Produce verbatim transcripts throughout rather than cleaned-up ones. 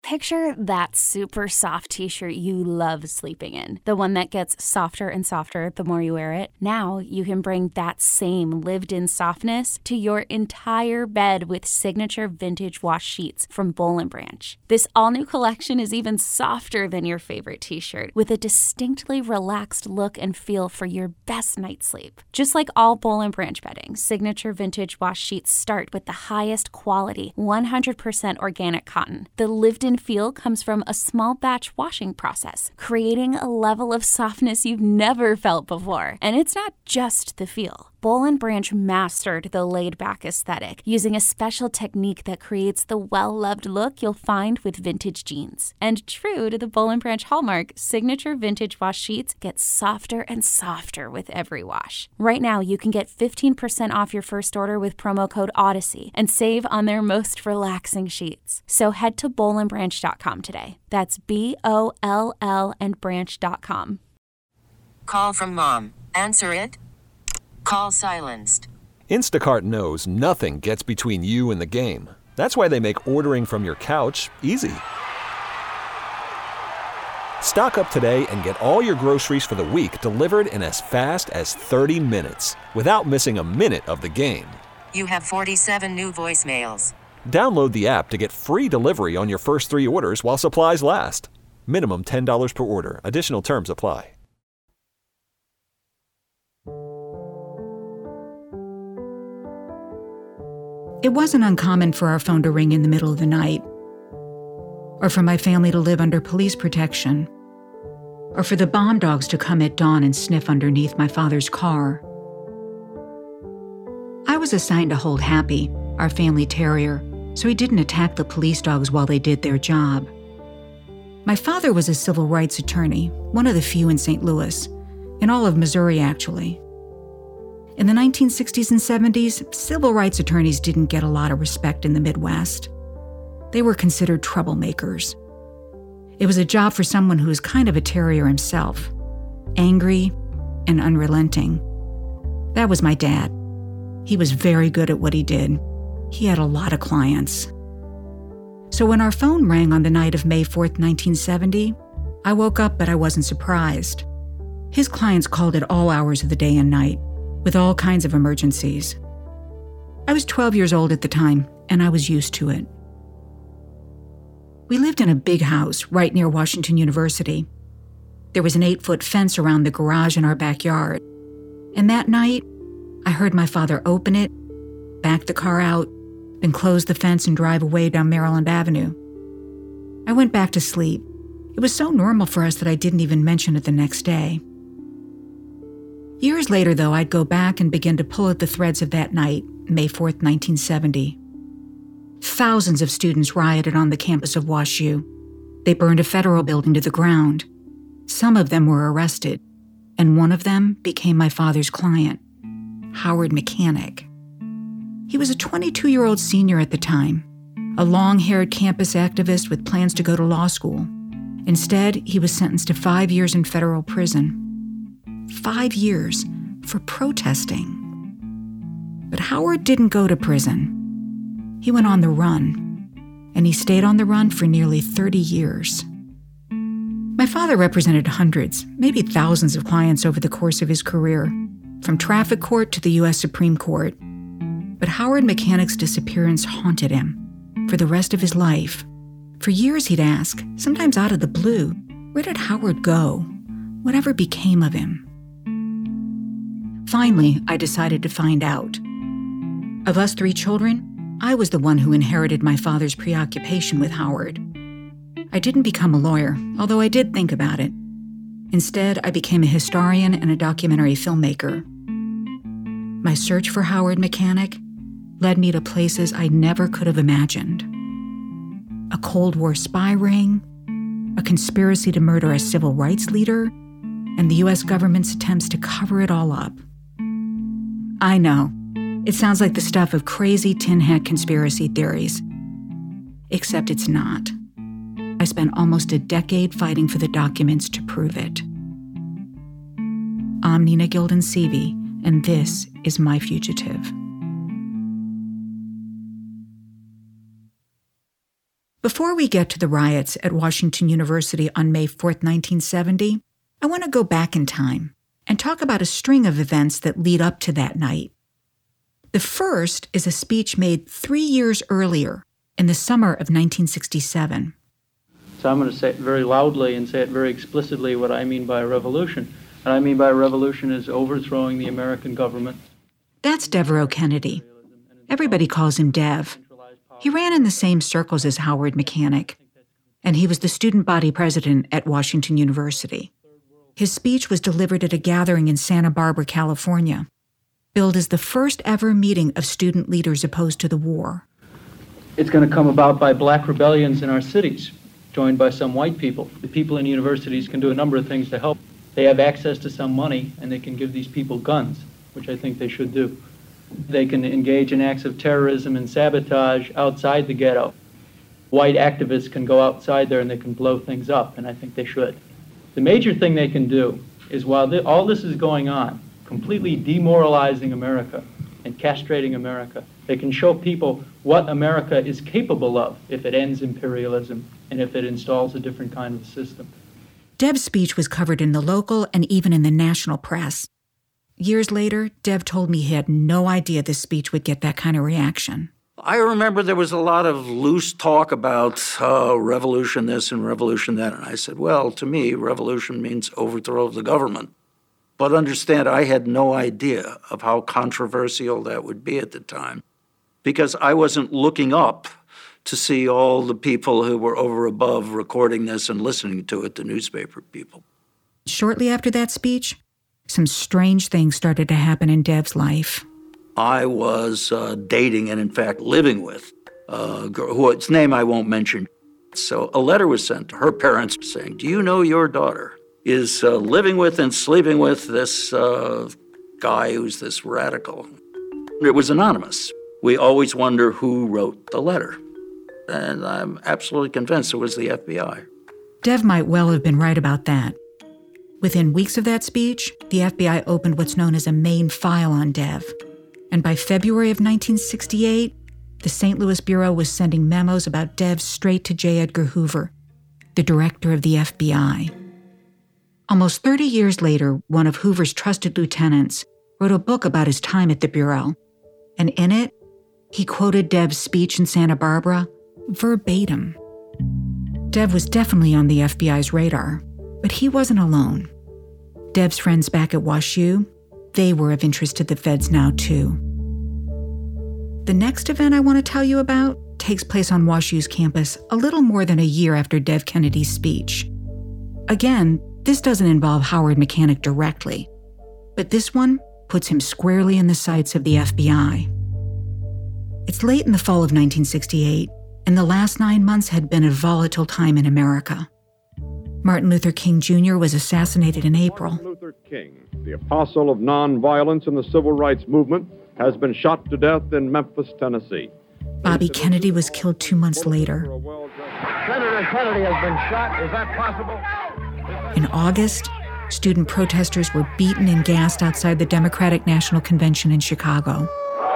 Picture that super soft t-shirt you love sleeping in, the one that gets softer and softer the more you wear it. Now you can bring that same lived-in softness to your entire bed with signature vintage wash sheets from Boll and Branch. This all-new collection is even softer than your favorite t-shirt, with a distinctly relaxed look and feel for your best night's sleep. Just like all Boll and Branch bedding, signature vintage wash sheets start with the highest quality, one hundred percent organic cotton. The lived-in feel comes from a small batch washing process, creating a level of softness you've never felt before. And it's not just the feel. Boll and Branch mastered the laid-back aesthetic using a special technique that creates the well-loved look you'll find with vintage jeans. And true to the Boll and Branch hallmark, signature vintage wash sheets get softer and softer with every wash. Right now, you can get fifteen percent off your first order with promo code Odyssey and save on their most relaxing sheets. So head to boll and branch dot com today. That's B O L L and branch dot com. Call from mom. Answer it. Call silenced. Instacart knows nothing gets between you and the game. That's why they make ordering from your couch easy. Stock up today and get all your groceries for the week delivered in as fast as thirty minutes without missing a minute of the game. You have forty-seven new voicemails. Download the app to get free delivery on your first three orders while supplies last. Minimum ten dollars per order. Additional terms apply. It wasn't uncommon for our phone to ring in the middle of the night, or for my family to live under police protection, or for the bomb dogs to come at dawn and sniff underneath my father's car. I was assigned to hold Happy, our family terrier, so he didn't attack the police dogs while they did their job. My father was a civil rights attorney, one of the few in Saint Louis, in all of Missouri actually. In the nineteen sixties and seventies, civil rights attorneys didn't get a lot of respect in the Midwest. They were considered troublemakers. It was a job for someone who was kind of a terrier himself, angry and unrelenting. That was my dad. He was very good at what he did. He had a lot of clients. So when our phone rang on the night of May fourth, nineteen seventy, I woke up, but I wasn't surprised. His clients called at all hours of the day and night, with all kinds of emergencies. I was twelve years old at the time, and I was used to it. We lived in a big house right near Washington University. There was an eight-foot fence around the garage in our backyard. And that night, I heard my father open it, back the car out, then close the fence and drive away down Maryland Avenue. I went back to sleep. It was so normal for us that I didn't even mention it the next day. Years later, though, I'd go back and begin to pull at the threads of that night, May fourth, nineteen seventy. Thousands of students rioted on the campus of WashU. They burned a federal building to the ground. Some of them were arrested, and one of them became my father's client, Howard Mechanic. He was a twenty-two-year-old senior at the time, a long-haired campus activist with plans to go to law school. Instead, he was sentenced to five years in federal prison. Five years for protesting. But Howard didn't go to prison. He went on the run, and he stayed on the run for nearly thirty years. My father represented hundreds, maybe thousands of clients over the course of his career, from traffic court to the U S Supreme Court. But Howard Mechanic's disappearance haunted him for the rest of his life. For years he'd ask, sometimes out of the blue, where did Howard go? Whatever became of him? Finally, I decided to find out. Of us three children, I was the one who inherited my father's preoccupation with Howard. I didn't become a lawyer, although I did think about it. Instead, I became a historian and a documentary filmmaker. My search for Howard Mechanic led me to places I never could have imagined. A Cold War spy ring, a conspiracy to murder a civil rights leader, and the U S government's attempts to cover it all up. I know, it sounds like the stuff of crazy tin hat conspiracy theories. Except it's not. I spent almost a decade fighting for the documents to prove it. I'm Nina Gilden-Seavey, and this is My Fugitive. Before we get to the riots at Washington University on May fourth, nineteen seventy, I want to go back in time and talk about a string of events that lead up to that night. The first is a speech made three years earlier, in the summer of nineteen sixty-seven. So I'm going to say it very loudly and say it very explicitly what I mean by a revolution. What I mean by a revolution is overthrowing the American government. That's Devereux Kennedy. Everybody calls him Dev. He ran in the same circles as Howard Mechanic, and he was the student body president at Washington University. His speech was delivered at a gathering in Santa Barbara, California, billed as the first ever meeting of student leaders opposed to the war. It's going to come about by black rebellions in our cities, joined by some white people. The people in universities can do a number of things to help. They have access to some money, and they can give these people guns, which I think they should do. They can engage in acts of terrorism and sabotage outside the ghetto. White activists can go outside there and they can blow things up, and I think they should. The major thing they can do is, while th- all this is going on, completely demoralizing America and castrating America, they can show people what America is capable of if it ends imperialism and if it installs a different kind of system. Dev's speech was covered in the local and even in the national press. Years later, Dev told me he had no idea this speech would get that kind of reaction. I remember there was a lot of loose talk about uh, revolution this and revolution that, and I said, well, to me, revolution means overthrow of the government. But understand, I had no idea of how controversial that would be at the time, because I wasn't looking up to see all the people who were over above recording this and listening to it, the newspaper people. Shortly after that speech, some strange things started to happen in Dev's life. I was uh, dating and, in fact, living with a girl whose name I won't mention. So a letter was sent to her parents saying, do you know your daughter is uh, living with and sleeping with this uh, guy who's this radical? It was anonymous. We always wonder who wrote the letter. And I'm absolutely convinced it was the F B I. Dev might well have been right about that. Within weeks of that speech, the F B I opened what's known as a main file on Dev. And by February of nineteen sixty-eight, the Saint Louis Bureau was sending memos about Dev straight to J. Edgar Hoover, the director of the F B I. Almost thirty years later, one of Hoover's trusted lieutenants wrote a book about his time at the Bureau. And in it, he quoted Dev's speech in Santa Barbara verbatim. Dev was definitely on the F B I's radar, but he wasn't alone. Dev's friends back at WashU, they were of interest to the feds now too. The next event I want to tell you about takes place on WashU's campus a little more than a year after Dev Kennedy's speech. Again, this doesn't involve Howard Mechanic directly, but this one puts him squarely in the sights of the F B I. It's late in the fall of nineteen sixty-eight, and the last nine months had been a volatile time in America. Martin Luther King Junior was assassinated in April. Martin Luther King, the apostle of nonviolence in the civil rights movement, has been shot to death in Memphis, Tennessee. Bobby Kennedy was killed two months later. Senator Kennedy has been shot. Is that possible? In August, student protesters were beaten and gassed outside the Democratic National Convention in Chicago.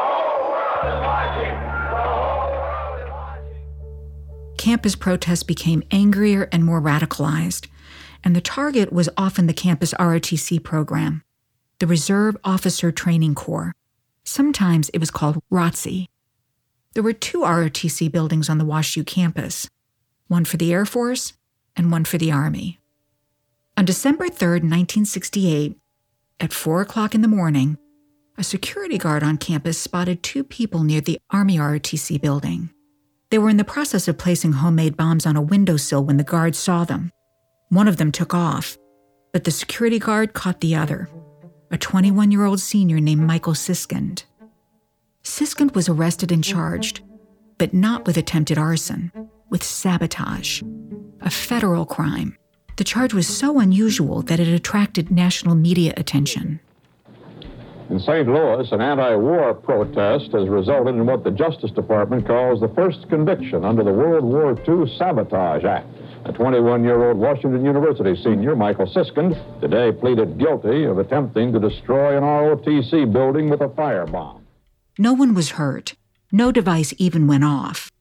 Campus protests became angrier and more radicalized, and the target was often the campus R O T C program, the Reserve Officer Training Corps. Sometimes it was called R O T C. There were two R O T C buildings on the WashU campus, one for the Air Force and one for the Army. On December third, nineteen sixty-eight, at four o'clock in the morning, a security guard on campus spotted two people near the Army R O T C building. They were in the process of placing homemade bombs on a windowsill when the guards saw them. One of them took off, but the security guard caught the other, a twenty-one-year-old senior named Michael Siskind. Siskind was arrested and charged, but not with attempted arson, with sabotage, a federal crime. The charge was so unusual that it attracted national media attention. In Saint Louis, an anti-war protest has resulted in what the Justice Department calls the first conviction under the World War Two Sabotage Act. A twenty-one-year-old Washington University senior, Michael Siskind, today pleaded guilty of attempting to destroy an R O T C building with a firebomb. No one was hurt. No device even went off.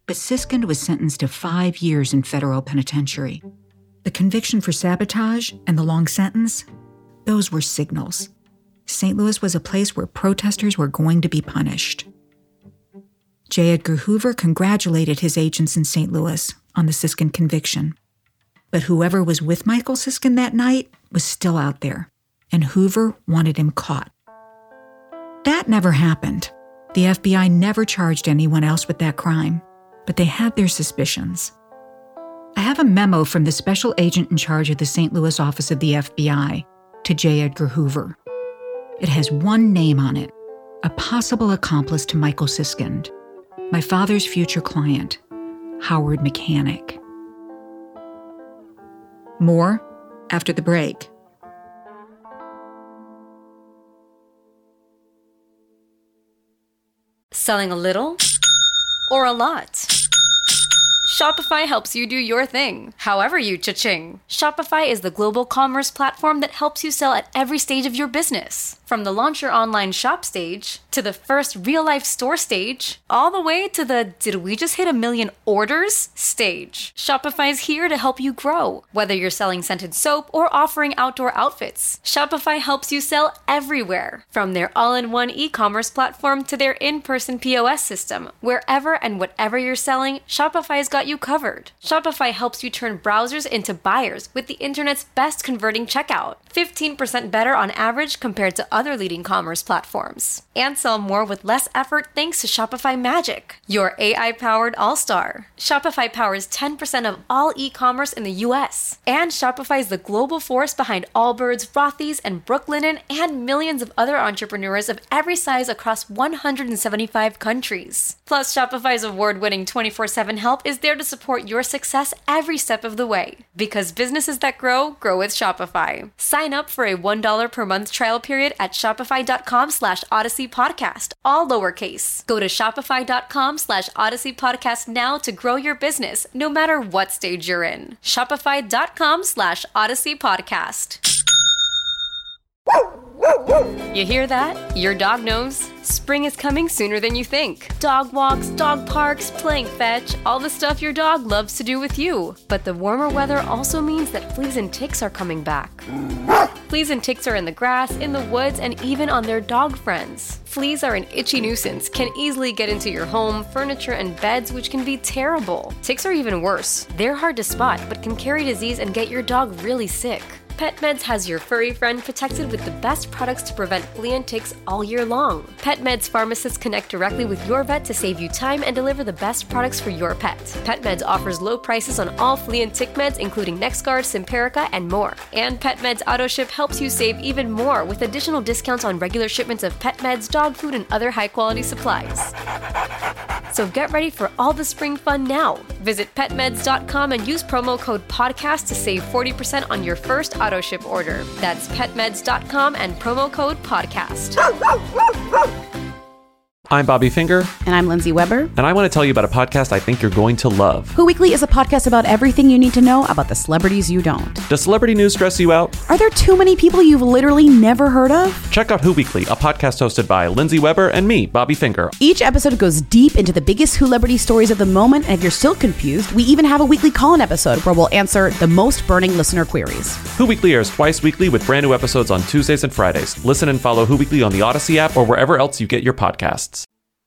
but Siskind was sentenced to five years in federal penitentiary. The conviction for sabotage and the long sentence, those were signals. Saint Louis was a place where protesters were going to be punished. J. Edgar Hoover congratulated his agents in Saint Louis on the Siskind conviction. But whoever was with Michael Siskind that night was still out there, and Hoover wanted him caught. That never happened. The F B I never charged anyone else with that crime, but they had their suspicions. I have a memo from the special agent in charge of the Saint Louis office of the F B I to J. Edgar Hoover. It has one name on it, a possible accomplice to Michael Siskind, my father's future client, Howard Mechanic. More after the break. Selling a little or a lot? Shopify helps you do your thing, however you cha-ching. Shopify is the global commerce platform that helps you sell at every stage of your business. From the launch your online shop stage, to the first real-life store stage, all the way to the did we just hit a million orders stage. Shopify is here to help you grow. Whether you're selling scented soap or offering outdoor outfits, Shopify helps you sell everywhere. From their all-in-one e-commerce platform to their in-person P O S system, wherever and whatever you're selling, Shopify's got you covered. Shopify helps you turn browsers into buyers with the internet's best converting checkout, fifteen percent better on average compared to other leading commerce platforms. And sell more with less effort thanks to Shopify Magic, your A I-powered all-star. Shopify powers ten percent of all e-commerce in the U S. And Shopify is the global force behind Allbirds, Rothy's, and Brooklinen, and millions of other entrepreneurs of every size across one hundred seventy-five countries. Plus, Shopify's award-winning twenty-four seven help is there to support your success every step of the way. Because businesses that grow, grow with Shopify. Sign up for a one dollar per month trial period at shopify.com slash Odyssey Podcast, all lowercase. Go to shopify.com slash Odyssey Podcast now to grow your business, no matter what stage you're in. Shopify.com slash Odyssey Podcast. You hear that? Your dog knows. Spring is coming sooner than you think. Dog walks, dog parks, playing fetch, all the stuff your dog loves to do with you. But the warmer weather also means that fleas and ticks are coming back. Fleas and ticks are in the grass, in the woods, and even on their dog friends. Fleas are an itchy nuisance, can easily get into your home, furniture, and beds, which can be terrible. Ticks are even worse. They're hard to spot, but can carry disease and get your dog really sick. PetMeds has your furry friend protected with the best products to prevent flea and ticks all year long. PetMeds pharmacists connect directly with your vet to save you time and deliver the best products for your pet. PetMeds offers low prices on all flea and tick meds, including NexGard, Simparica, and more. And PetMeds AutoShip helps you save even more with additional discounts on regular shipments of pet meds, dog food, and other high-quality supplies. So get ready for all the spring fun now. Visit pet meds dot com and use promo code PODCAST to save forty percent on your first auto ship order. That's pet meds dot com and promo code podcast. I'm Bobby Finger. And I'm Lindsay Weber. And I want to tell you about a podcast I think you're going to love. Who Weekly is a podcast about everything you need to know about the celebrities you don't. Does celebrity news stress you out? Are there too many people you've literally never heard of? Check out Who Weekly, a podcast hosted by Lindsay Weber and me, Bobby Finger. Each episode goes deep into the biggest Who-lebrity stories of the moment, and if you're still confused, we even have a weekly call-in episode where we'll answer the most burning listener queries. Who Weekly airs twice weekly with brand new episodes on Tuesdays and Fridays. Listen and follow Who Weekly on the Odyssey app or wherever else you get your podcasts.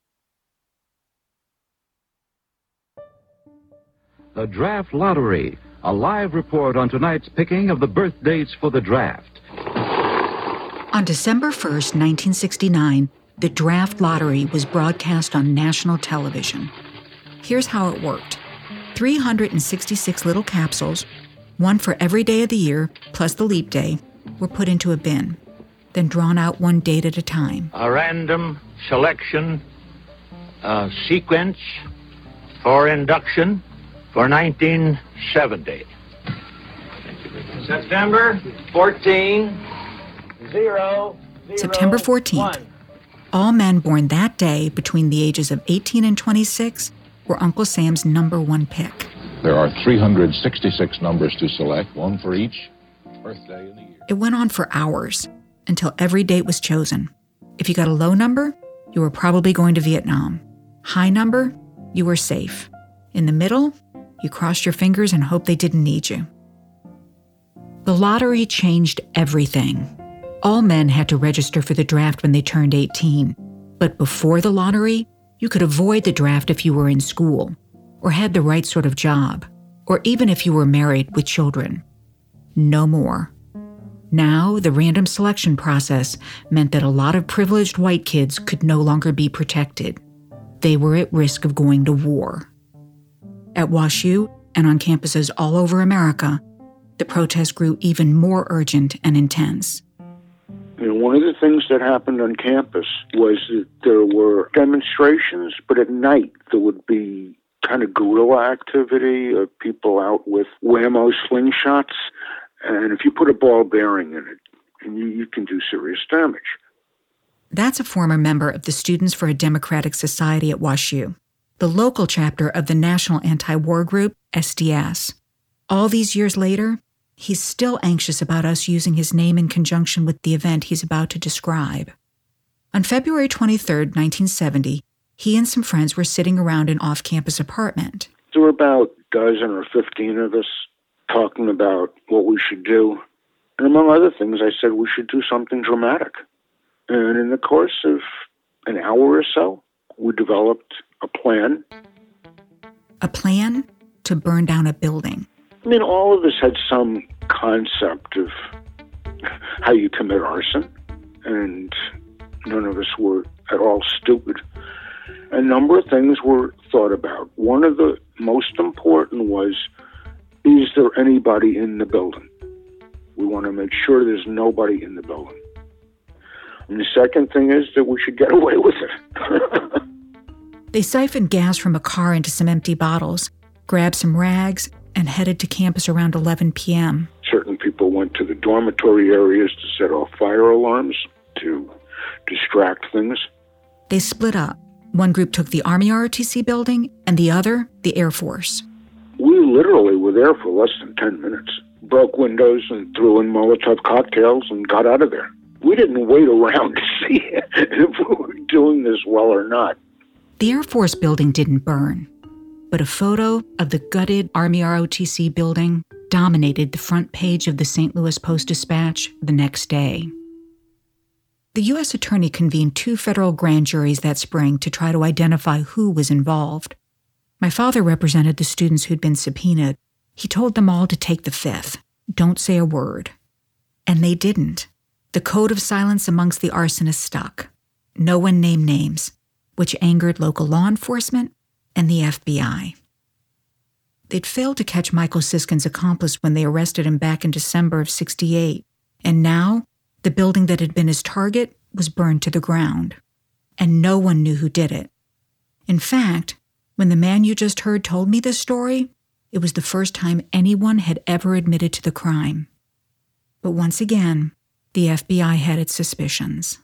The Draft Lottery, a live report on tonight's picking of the birth dates for the draft. On December first, nineteen sixty-nine, the Draft Lottery was broadcast on national television. Here's how it worked. three hundred sixty-six little capsules, one for every day of the year, plus the leap day, were put into a bin, then drawn out one date at a time. A random selection uh, sequence for induction for nineteen seventy. September fourteenth, zero, zero, September fourteenth. one. All men born that day between the ages of eighteen and twenty-six were Uncle Sam's number one pick. There are three hundred sixty-six numbers to select, one for each birthday in the year. It went on for hours until every date was chosen. If you got a low number, you were probably going to Vietnam. High number, you were safe. In the middle, you crossed your fingers and hoped they didn't need you. The lottery changed everything. All men had to register for the draft when they turned eighteen. But before the lottery, you could avoid the draft if you were in school, or had the right sort of job, or even if you were married with children. No more. Now, the random selection process meant that a lot of privileged white kids could no longer be protected. They were at risk of going to war. At WashU and on campuses all over America, the protest grew even more urgent and intense. You know, one of the things that happened on campus was that there were demonstrations, but at night there would be kind of guerrilla activity of people out with whammo slingshots. And if you put a ball bearing in it, and you, you can do serious damage. That's a former member of the Students for a Democratic Society at WashU, the local chapter of the National Anti-War Group, S D S. All these years later, he's still anxious about us using his name in conjunction with the event he's about to describe. On February twenty-third, nineteen seventy, he and some friends were sitting around an off-campus apartment. There were about a dozen or fifteen of us talking about what we should do. And among other things, I said we should do something dramatic. And in the course of an hour or so, we developed a plan. A plan to burn down a building. I mean, all of us had some concept of how you commit arson, and none of us were at all stupid. A number of things were thought about. One of the most important was, is there anybody in the building? We want to make sure there's nobody in the building. And the second thing is that we should get away with it. They siphoned gas from a car into some empty bottles, grabbed some rags, and headed to campus around eleven p.m. Certain people went to the dormitory areas to set off fire alarms, to distract things. They split up. One group took the Army R O T C building, and the other, the Air Force. We literally were there for less than ten minutes. Broke windows and threw in Molotov cocktails and got out of there. We didn't wait around to see if we were doing this well or not. The Air Force building didn't burn, but a photo of the gutted Army R O T C building dominated the front page of the Saint Louis Post-Dispatch the next day. The U S Attorney convened two federal grand juries that spring to try to identify who was involved. My father represented the students who'd been subpoenaed. He told them all to take the fifth. Don't say a word. And they didn't. The code of silence amongst the arsonists stuck. No one named names, which angered local law enforcement and the F B I. They'd failed to catch Michael Siskin's accomplice when they arrested him back in December of sixty-eight, and now the building that had been his target was burned to the ground, and no one knew who did it. In fact, when the man you just heard told me this story, it was the first time anyone had ever admitted to the crime. But once again, the F B I had its suspicions.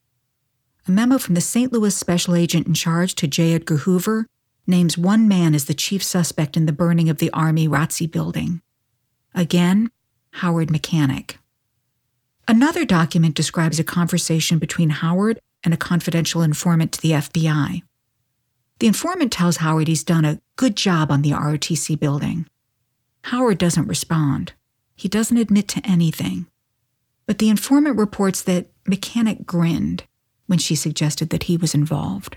A memo from the Saint Louis special agent in charge to J. Edgar Hoover names one man as the chief suspect in the burning of the Army R O T C building. Again, Howard Mechanic. Another document describes a conversation between Howard and a confidential informant to the F B I. The informant tells Howard he's done a good job on the R O T C building. Howard doesn't respond. He doesn't admit to anything. But the informant reports that Mechanic grinned when she suggested that he was involved.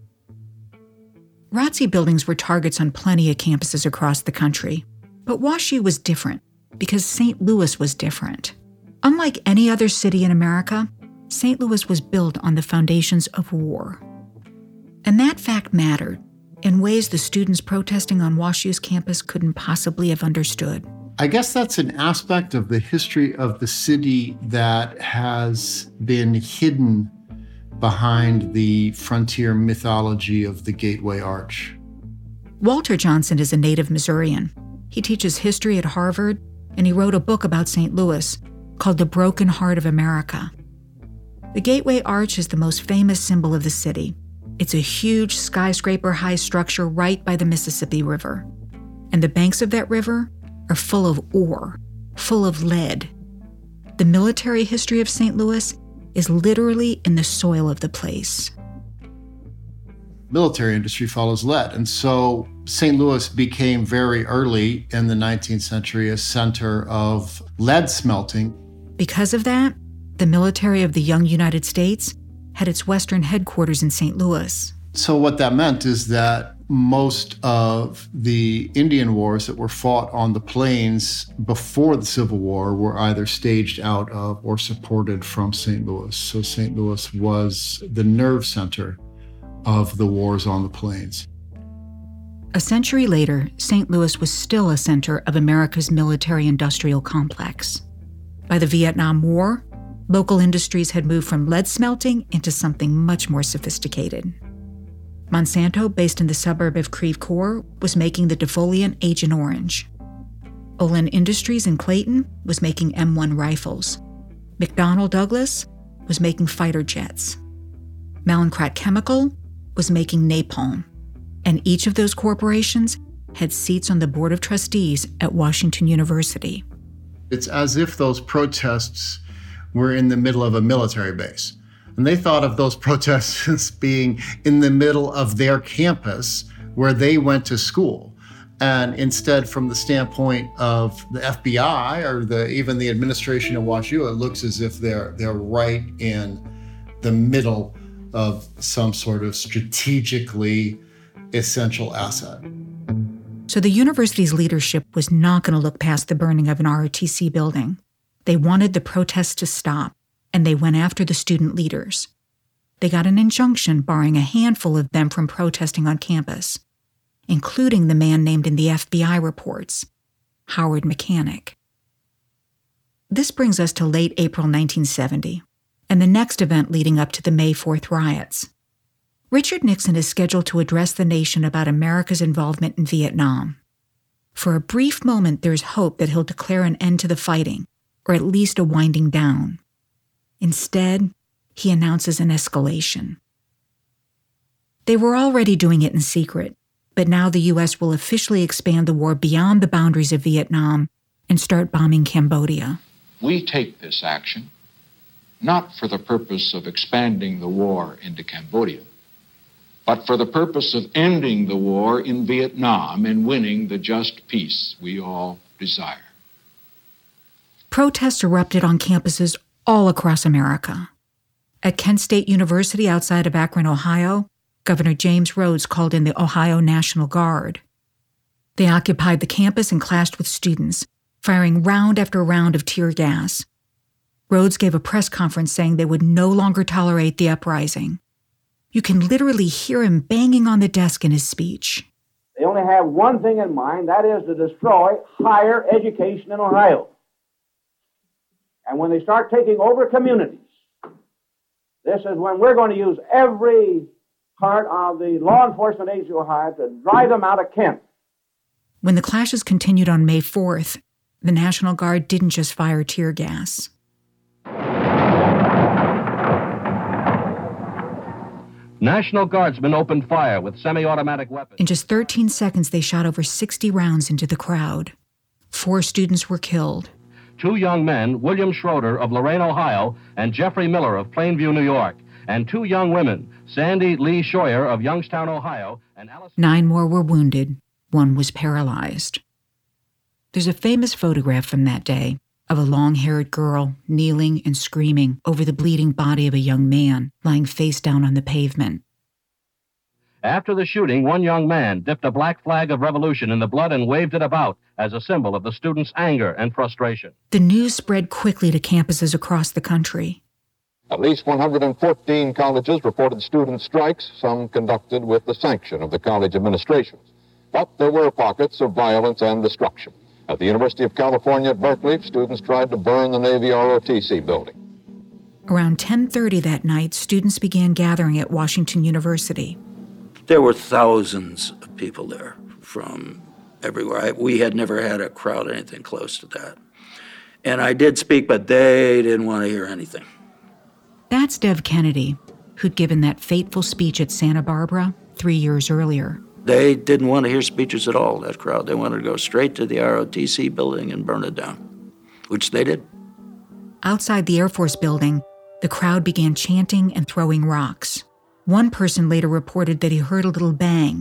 R O T C buildings were targets on plenty of campuses across the country, but WashU was different because Saint Louis was different. Unlike any other city in America, Saint Louis was built on the foundations of war. And that fact mattered in ways the students protesting on WashU's campus couldn't possibly have understood. I guess that's an aspect of the history of the city that has been hidden behind the frontier mythology of the Gateway Arch. Walter Johnson is a native Missourian. He teaches history at Harvard, and he wrote a book about Saint Louis called The Broken Heart of America. The Gateway Arch is the most famous symbol of the city. It's a huge skyscraper-high structure right by the Mississippi River. And the banks of that river are full of ore, full of lead. The military history of Saint Louis is literally in the soil of the place. Military industry follows lead, and so Saint Louis became very early in the nineteenth century a center of lead smelting. Because of that, the military of the young United States had its western headquarters in Saint Louis. So what that meant is that most of the Indian wars that were fought on the plains before the Civil War were either staged out of or supported from Saint Louis. So Saint Louis was the nerve center of the wars on the plains. A century later, Saint Louis was still a center of America's military-industrial complex. By the Vietnam War, local industries had moved from lead smelting into something much more sophisticated. Monsanto, based in the suburb of Creve Coeur, was making the defoliant Agent Orange. Olin Industries in Clayton was making M one rifles. McDonnell Douglas was making fighter jets. Mallinckrodt Chemical was making napalm. And each of those corporations had seats on the board of trustees at Washington University. It's as if those protests were in the middle of a military base. And they thought of those protests as being in the middle of their campus where they went to school. And instead, from the standpoint of the F B I or the, even the administration of WashU, it looks as if they're, they're right in the middle of some sort of strategically essential asset. So the university's leadership was not going to look past the burning of an R O T C building. They wanted the protests to stop, and they went after the student leaders. They got an injunction barring a handful of them from protesting on campus, including the man named in the F B I reports, Howard Mechanic. This brings us to late April nineteen seventy, and the next event leading up to the May fourth riots. Richard Nixon is scheduled to address the nation about America's involvement in Vietnam. For a brief moment, there's hope that he'll declare an end to the fighting, or at least a winding down. Instead, he announces an escalation. They were already doing it in secret, but now the U S will officially expand the war beyond the boundaries of Vietnam and start bombing Cambodia. We take this action not for the purpose of expanding the war into Cambodia, but for the purpose of ending the war in Vietnam and winning the just peace we all desire. Protests erupted on campuses all across America. At Kent State University outside of Akron, Ohio, Governor James Rhodes called in the Ohio National Guard. They occupied the campus and clashed with students, firing round after round of tear gas. Rhodes gave a press conference saying they would no longer tolerate the uprising. You can literally hear him banging on the desk in his speech. They only have one thing in mind, that is to destroy higher education in Ohio. And when they start taking over communities, this is when we're going to use every part of the law enforcement agency of Ohio to drive them out of Kent. When the clashes continued on May fourth, the National Guard didn't just fire tear gas. National Guardsmen opened fire with semi-automatic weapons. In just thirteen seconds, they shot over sixty rounds into the crowd. Four students were killed. Two young men, William Schroeder of Lorain, Ohio, and Jeffrey Miller of Plainview, New York, and two young women, Sandy Lee Scheuer of Youngstown, Ohio, and Alice... Nine more were wounded. One was paralyzed. There's a famous photograph from that day of a long-haired girl kneeling and screaming over the bleeding body of a young man lying face down on the pavement. After the shooting, one young man dipped a black flag of revolution in the blood and waved it about as a symbol of the students' anger and frustration. The news spread quickly to campuses across the country. At least one hundred fourteen colleges reported student strikes, some conducted with the sanction of the college administrations. But there were pockets of violence and destruction. At the University of California at Berkeley, students tried to burn the Navy R O T C building. Around ten thirty that night, students began gathering at Washington University. There were thousands of people there from everywhere. I, we had never had a crowd anything close to that. And I did speak, but they didn't want to hear anything. That's Dev Kennedy, who'd given that fateful speech at Santa Barbara three years earlier. They didn't want to hear speeches at all, that crowd. They wanted to go straight to the R O T C building and burn it down, which they did. Outside the Air Force building, the crowd began chanting and throwing rocks. One person later reported that he heard a little bang,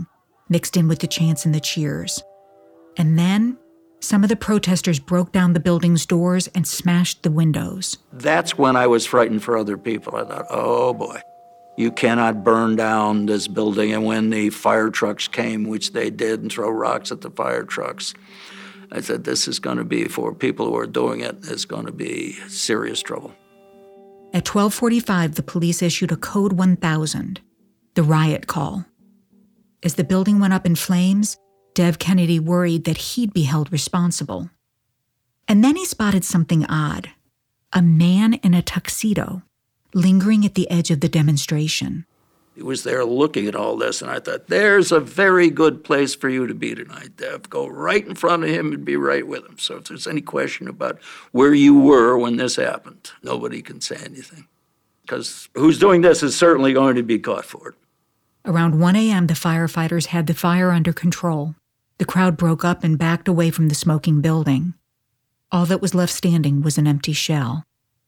mixed in with the chants and the cheers. And then some of the protesters broke down the building's doors and smashed the windows. That's when I was frightened for other people. I thought, oh boy, you cannot burn down this building. And when the fire trucks came, which they did, and throw rocks at the fire trucks, I said, this is going to be, for people who are doing it, it's going to be serious trouble. At twelve forty-five, the police issued a Code one thousand, the riot call. As the building went up in flames, Dev Kennedy worried that he'd be held responsible. And then he spotted something odd, a man in a tuxedo lingering at the edge of the demonstration. He was there looking at all this, and I thought, there's a very good place for you to be tonight, Dev. Go right in front of him and be right with him. So if there's any question about where you were when this happened, nobody can say anything. Because who's doing this is certainly going to be caught for it. Around one a.m., the firefighters had the fire under control. The crowd broke up and backed away from the smoking building. All that was left standing was an empty shell.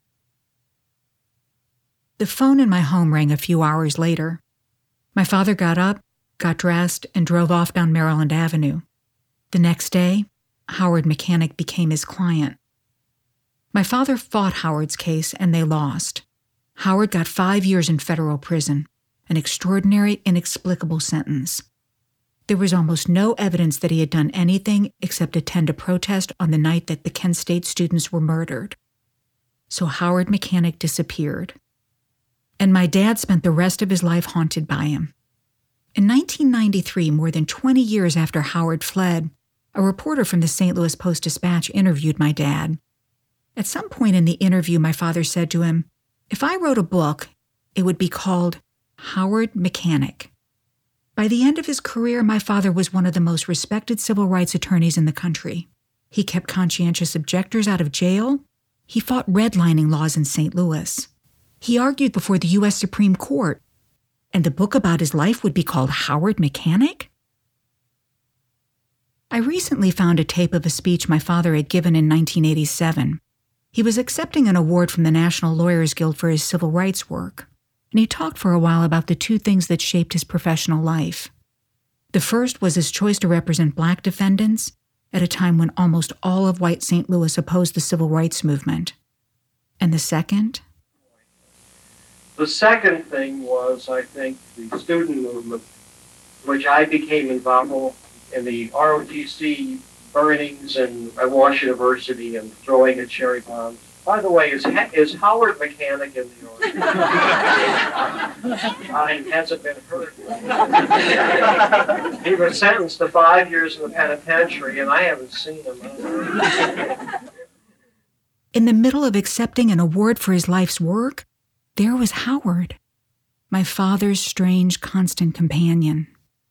The phone in my home rang a few hours later. My father got up, got dressed, and drove off down Maryland Avenue. The next day, Howard Mechanic became his client. My father fought Howard's case, and they lost. Howard got five years in federal prison, an extraordinary, inexplicable sentence. There was almost no evidence that he had done anything except attend a protest on the night that the Kent State students were murdered. So Howard Mechanic disappeared. And my dad spent the rest of his life haunted by him. In nineteen ninety-three, more than twenty years after Howard fled, a reporter from the Saint Louis Post-Dispatch interviewed my dad. At some point in the interview, my father said to him, "If I wrote a book, it would be called Howard Mechanic." By the end of his career, my father was one of the most respected civil rights attorneys in the country. He kept conscientious objectors out of jail. He fought redlining laws in Saint Louis. He argued before the U S Supreme Court. And the book about his life would be called Howard Mechanic? I recently found a tape of a speech my father had given in nineteen eighty-seven. He was accepting an award from the National Lawyers Guild for his civil rights work. And he talked for a while about the two things that shaped his professional life. The first was his choice to represent black defendants at a time when almost all of white Saint Louis opposed the civil rights movement. And the second? The second thing was, I think, the student movement, which I became involved in the R O T C burnings and at Wash University and throwing of cherry bombs. By the way, is is Howard Mechanic in the audience? uh, he hasn't been heard. He was sentenced to five years in the penitentiary, and I haven't seen him. In the middle of accepting an award for his life's work, there was Howard, my father's strange, constant companion.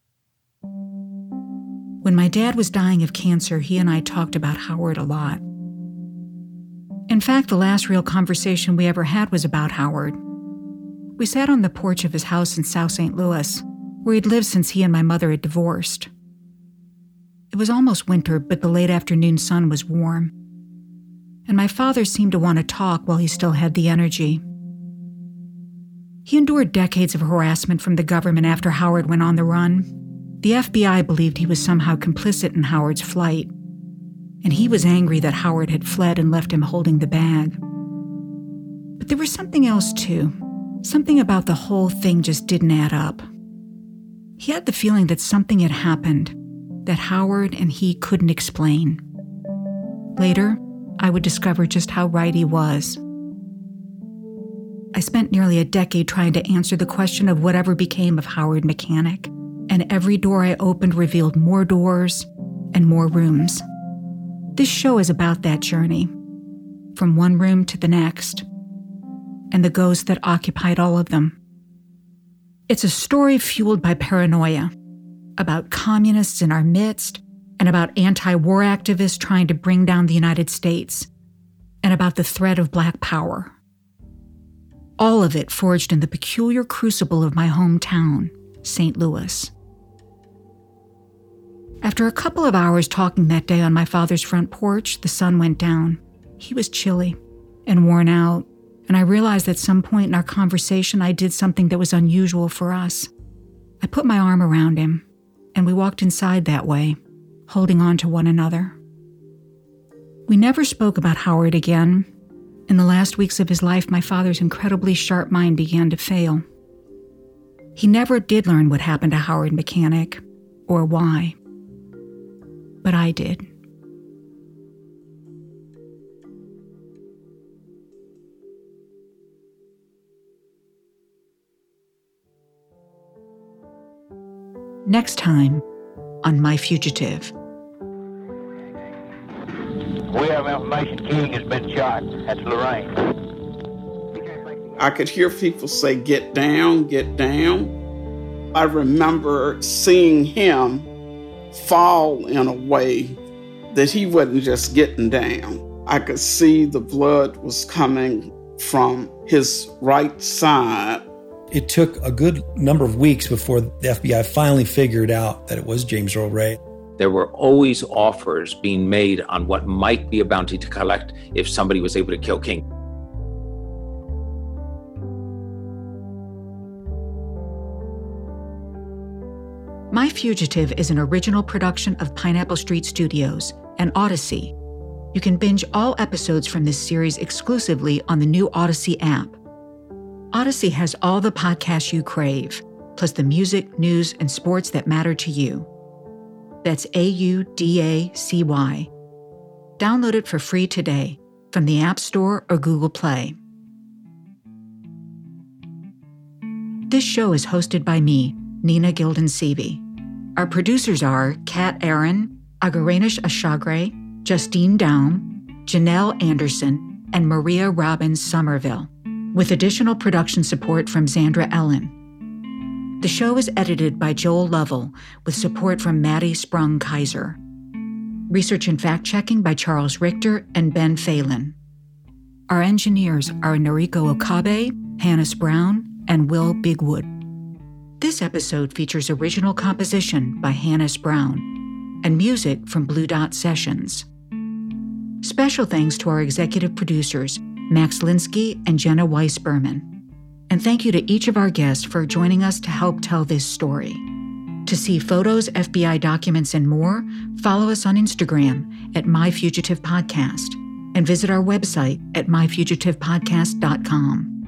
When my dad was dying of cancer, he and I talked about Howard a lot. In fact, the last real conversation we ever had was about Howard. We sat on the porch of his house in South Saint Louis, where he'd lived since he and my mother had divorced. It was almost winter, but the late afternoon sun was warm. And my father seemed to want to talk while he still had the energy. He endured decades of harassment from the government after Howard went on the run. The F B I believed he was somehow complicit in Howard's flight, and he was angry that Howard had fled and left him holding the bag. But there was something else, too. Something about the whole thing just didn't add up. He had the feeling that something had happened that Howard and he couldn't explain. Later, I would discover just how right he was. I spent nearly a decade trying to answer the question of whatever became of Howard Mechanic, and every door I opened revealed more doors and more rooms. This show is about that journey, from one room to the next, and the ghosts that occupied all of them. It's a story fueled by paranoia, about communists in our midst, and about anti-war activists trying to bring down the United States, and about the threat of black power. All of it forged in the peculiar crucible of my hometown, Saint Louis. After a couple of hours talking that day on my father's front porch, the sun went down. He was chilly and worn out, and I realized at some point in our conversation I did something that was unusual for us. I put my arm around him and we walked inside that way, holding on to one another. We never spoke about Howard again. In the last weeks of his life, my father's incredibly sharp mind began to fail. He never did learn what happened to Howard Mechanic, or why. But I did. Next time on My Fugitive. We have information King has been shot. That's Lorraine. I could hear people say, "Get down, get down." I remember seeing him fall in a way that he wasn't just getting down. I could see the blood was coming from his right side. It took a good number of weeks before the F B I finally figured out that it was James Earl Ray. There were always offers being made on what might be a bounty to collect if somebody was able to kill King. My Fugitive is an original production of Pineapple Street Studios and Odyssey. You can binge all episodes from this series exclusively on the new Odyssey app. Odyssey has all the podcasts you crave, plus the music, news, and sports that matter to you. That's A U D A C Y. Download it for free today from the App Store or Google Play. This show is hosted by me, Nina Gilden-Seavey. Our producers are Kat Aaron, Agaranish Ashagre, Justine Down, Janelle Anderson, and Maria Robbins Somerville, with additional production support from Zandra Ellen. The show is edited by Joel Lovell, with support from Maddie Sprung-Kaiser. Research and fact-checking by Charles Richter and Ben Phelan. Our engineers are Noriko Okabe, Hannes Brown, and Will Bigwood. This episode features original composition by Hannes Brown and music from Blue Dot Sessions. Special thanks to our executive producers, Max Linsky and Jenna Weiss-Berman. And thank you to each of our guests for joining us to help tell this story. To see photos, F B I documents, and more, follow us on Instagram at My Fugitive Podcast and visit our website at my fugitive podcast dot com.